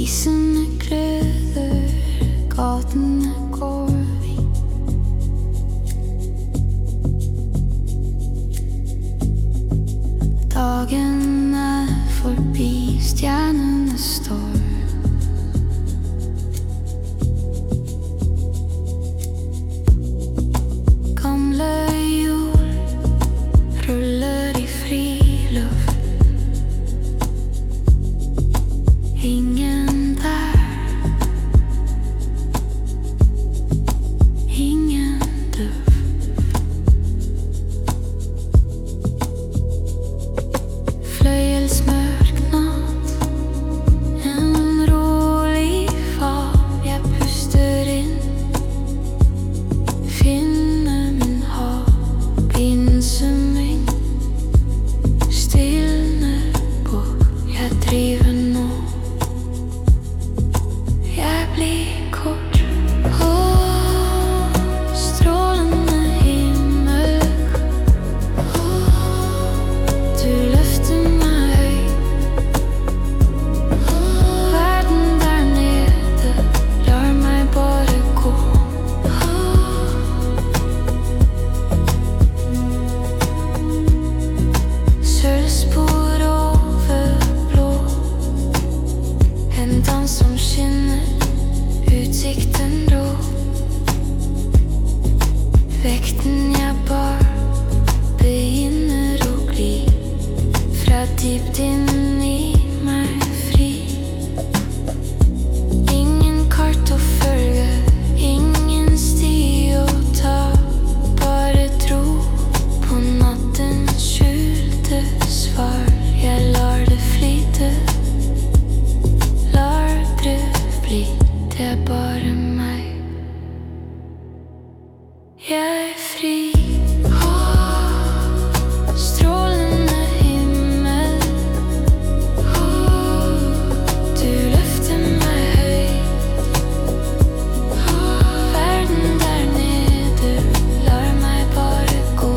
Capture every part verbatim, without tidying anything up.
Isene gløder, gatene går vi. Dagen er forbi, stjernene står. Gamle jord ruller i friluft. Ingen der, ingen duft. Fløyelsmørk natt, en rolig fav. Jeg puster inn, finner min hav. Innsumring stilner bort. Jeg driver nå, jeg blir kort. Åh, strålende himmel. Du løfter meg høyt. Verden der nede lar meg bare gå. Sølvspor over blå, en dans som skinner, utsikten rå. Vekten jeg bar begynner å gli, fra dypt inn i meg fri. Ingen kart å følge, ingen sti å ta, bare tro på nattens skjulte svar. Jeg lar det flyte, lar det bli. Det er bare meg, jeg er fri. Åh, strålende himmel. Du løfter meg høyt. Verden der nede lar meg bare gå.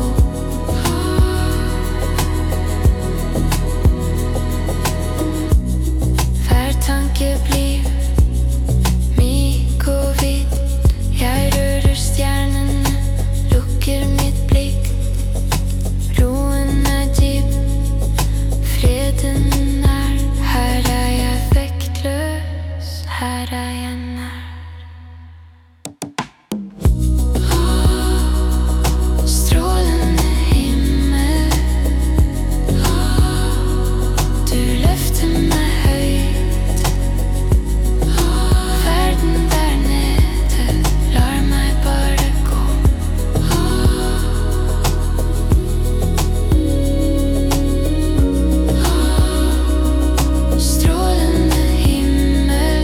Hver tanke blir myk og hvit. Jeg rører stjernene, lukker mitt blikk. Roen er dyp, freden er. Her er jeg vektløs, her er jeg nær. Strålende himmel. Du løfter meg høyt. Verden der nede lar meg bare gå. Strålende himmel.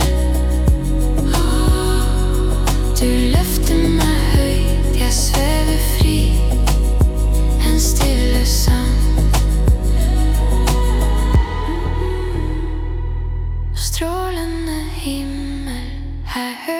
Du løfter meg høyt, jeg svever fri. En stille sang. Strålende himmel, her hører